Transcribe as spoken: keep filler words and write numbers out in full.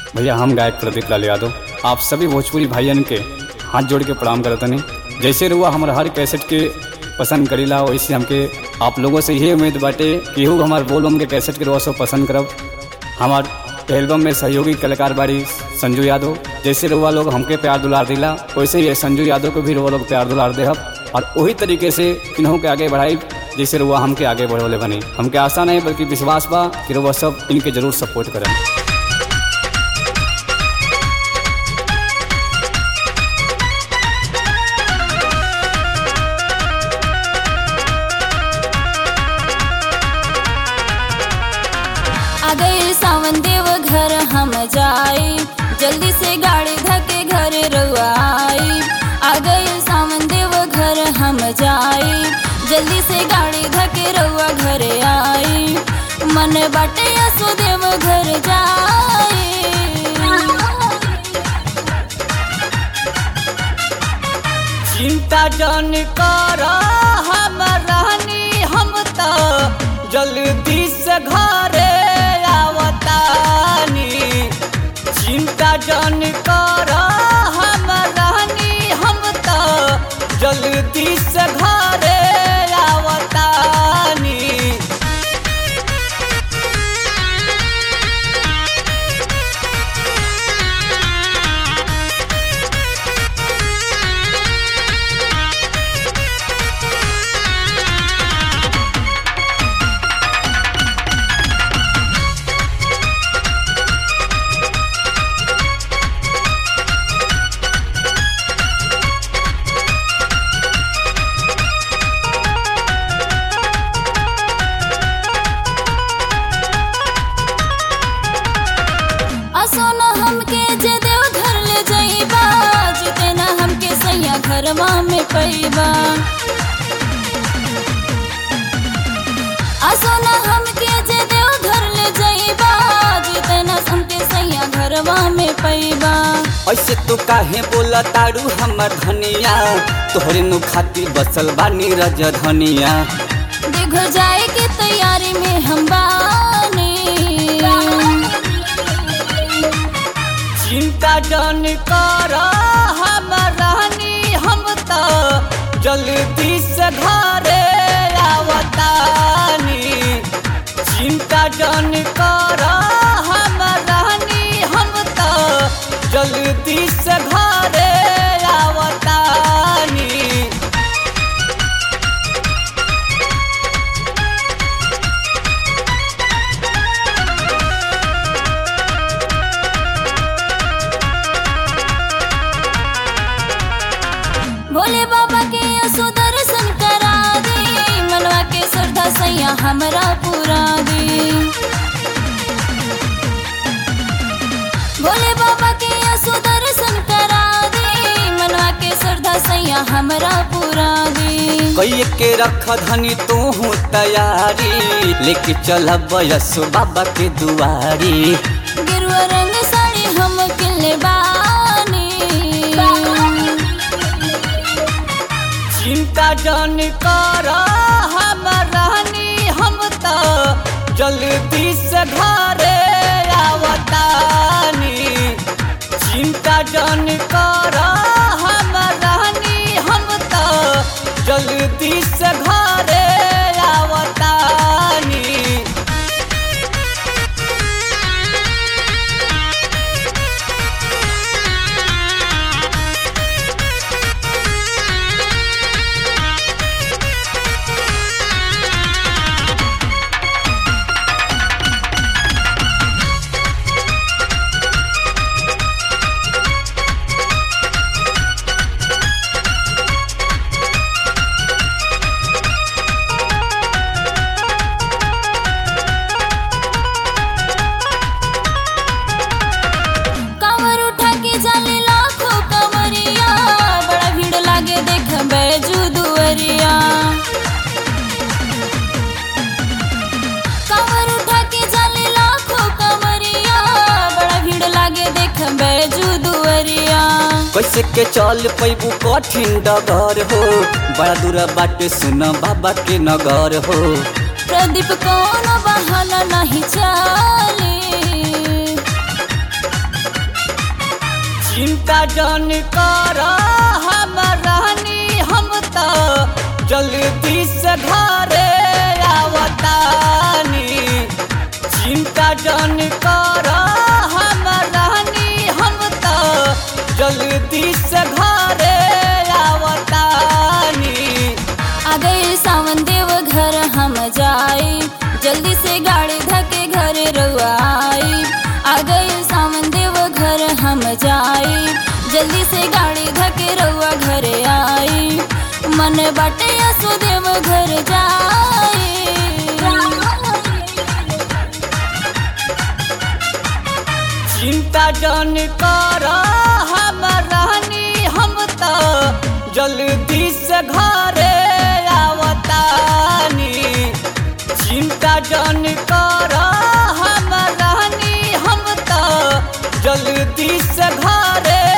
भैया हम गायक प्रदीप लाल यादव आप सभी भोजपुरी भाइयन के हाथ जोड़ के प्रणाम करत हनी। जैसे रुआ हमारे हर कैसेट के पसंद करीला वैसे हमके आप लोगों से यही उम्मीद बाटे कि हूँ हमारे बोलबम के कैसेट के रुआ सब पसंद करब। हमार एल्बम में सहयोगी कलाकार बाड़ी संजू यादव। जैसे रुआ लोग हमके प्यार दुलार दिला वैसे ही संजू यादव को भी रुआ लोग प्यार दुलार देहब और वही तरीके से इन्हों के आगे बढ़ाई जैसे रुआ हमके आगे बढ़ोले बनी। हमके आशा नहीं बल्कि विश्वास बा कि रुआ सब इनके जरूर सपोर्ट करें। आ गए सावन देव घर हम जाई, जल्दी से गाड़ी धके घर रुआई। आ गए सावन देव घर हम जाई, जल्दी से गाड़ी धके रुआ घर आई। मन बाटे असो देव घर जाई। चिंता जन कर हम रहनी हम तो जल्दी से घरे आवतानी। चिंता जन कर हम रहनी हम तो जल्दी से घरे आवतानी। घरवा में पैबा असोना हमके जे देव घर ले जाइबा, जितना हमके सैया घरवा में पैबा। ऐसे तो काहे बोला तारू हमर धनिया, तोहरे नु खाती बसल बानी रज धनिया। देखो जाए के तैयारी में हम बानी। चिंता जन कर हम रहनी हम तो जल्दी से घरे आवतानी। चिंता जन कर हम रहनी हम तो जल्दी से घरे आवतानी। भोले बाबा के असो दर्शन करा दे, मनवा के श्रद्धा सैया हमरा पूरा दे। भोले बाबा के असो दर्शन करा दे, मनवा के श्रद्धा सैया हमरा पूरा दे। कई के रख धनी तू हूँ तैयारी, लेके चल बयसो बाबा के दुआरी। गिरुआ रंग साड़ी हम किले बानी। चिंता जन कर हम रहनी हम तो जल्दी से घरे आवतानी। चिंता जन कर हम रहनी हम तो जल्दी से घरे आवतानी। कैसे के चल पैबू कठिन डगर हो, बड़ा दूर बाटे सुन बाबा के नगर हो। प्रदीप कौन बहाना नहीं चले, चिंता जन कर हम रहनी हम तो जल्दी से घरे आवतानी। चिंता जन कर हम रहनी हम तो जल्दी से घरे आवतानी। आ गए सावन देव घर हम जाई जल्दी से गाड़ी धके घरे रउआ आई। आ गए सावन देव घर हम जाई जल्दी से गाड़ी धके रउआ घरे आई। मन बाटे सुदेव घर जाई। चिंता जन कर हम रहनी हम तो जल्दी से घरे आवतानी। चिंता जन कर हम रहनी हम तो जल्दी से घरे